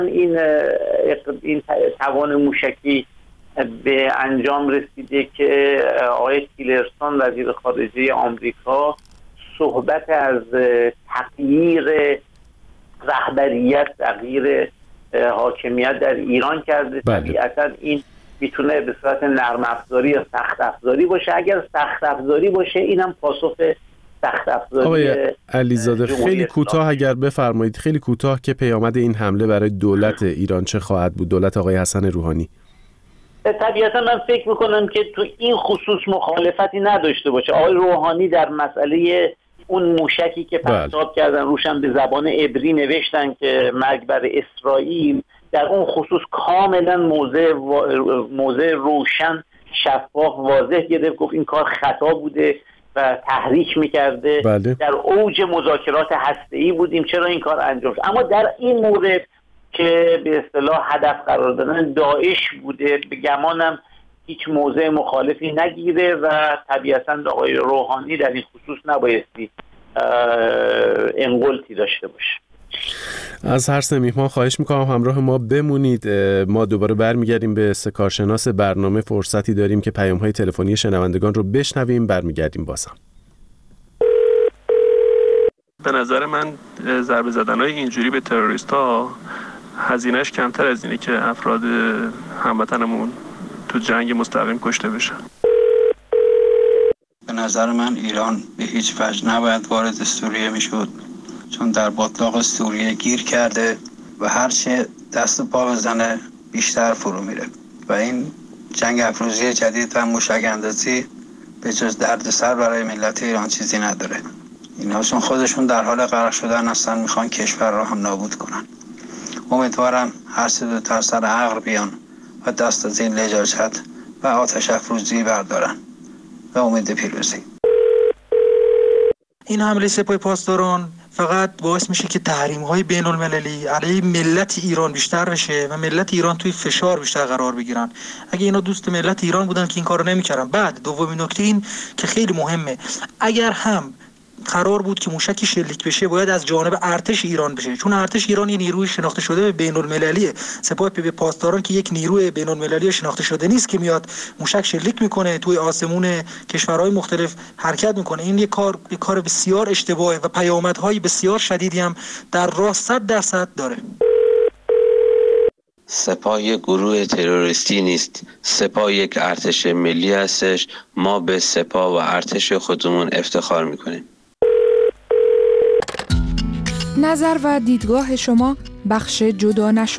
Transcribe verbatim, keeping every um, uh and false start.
این این توان موشکی به انجام رسیده که آقای تیلرسون وزیر خارجه آمریکا صحبت از تغییر رهبریت، تغییر حاکمیت در ایران کرده. طبیعتا این میتونه به صورت نرم افزاری یا سخت افزاری باشه. اگر سخت افزاری باشه اینم پاسخ سخت افزاری. آقای علیزاده خیلی کوتاه اگر بفرمایید، خیلی کوتاه که پیامد این حمله برای دولت ایران چه خواهد بود، دولت آقای حسن روحانی؟ طبیعتا من فکر میکنم که تو این خصوص مخالفتی نداشته باشه. آقای روحانی در مسئله اون موشکی که پرتاب کردن روشن به زبان عبری نوشتن که مرگ بر اسرائیل، در اون خصوص کاملا موضع موضع روشن، شفاف، واضح گرفت، گفت این کار خطا بوده و تحریک میکرده. بله. در اوج مذاکرات هسته‌ای بودیم، چرا این کار انجام شد؟ اما در این مورد که به اصطلاح هدف قرار دادن داعش بوده، به گمانم هیچ موضع مخالفی نگیره و طبیعتاً آقای روحانی در این خصوص نبایستی انقلتی داشته باشه. از هر سه میهمان خواهش میکنم همراه ما بمونید. ما دوباره برمیگردیم به سه کارشناس برنامه، فرصتی داریم که پیام‌های تلفنی شنوندگان رو بشنویم، برمیگردیم بازم. به نظر من ضربه زدن‌های اینجوری به تروریست‌ها هزینه‌اش کمتر از اینه که افراد هموطنمون تو جنگ مستقیم کشته بشن. به نظر من ایران به هیچ وجه نباید وارد سوریه میشد، چون در باتلاق سوریه گیر کرده و هرچه دست و پا بزنه بیشتر فرو میره و این جنگ افروزی جدید و موشک اندازی به جز دردسر برای ملت ایران چیزی نداره. اینا چون خودشون در حال غرق شدن هستن، میخوان کشور رو هم نابود کنن. امیدوارم هر سه دو تا سر عقل بیان و دست از این لجاجت و آتش افروزی بردارن و امید پیروزی. این حمله سپاه پاسداران فقط باعث میشه که تحریم‌های بین‌المللی علیه ملت ایران بیشتر بشه و ملت ایران توی فشار بیشتر قرار بگیرن. اگه اینا دوست ملت ایران بودن که این کارو نمی‌کردن. بعد دومین نکته این که خیلی مهمه، اگر هم قرار بود که موشکی شلیک بشه باید از جانب ارتش ایران بشه، چون ارتش ایران یه نیروی شناخته شده به بین‌المللیه. سپاه پاسداران که یک نیروی بین‌المللی شناخته شده نیست که میاد موشک شلیک میکنه توی آسمون کشورهای مختلف حرکت میکنه. این یک کار یک کار بسیار اشتباهه و پیامدهای بسیار شدیدی هم در راه صد درصد داره. سپاه یک گروه تروریستی نیست. سپاه یک ارتش ملی هستش. ما به سپاه و ارتش خودمون افتخار میکنیم. نظر و دیدگاه شما بخش جدا نشده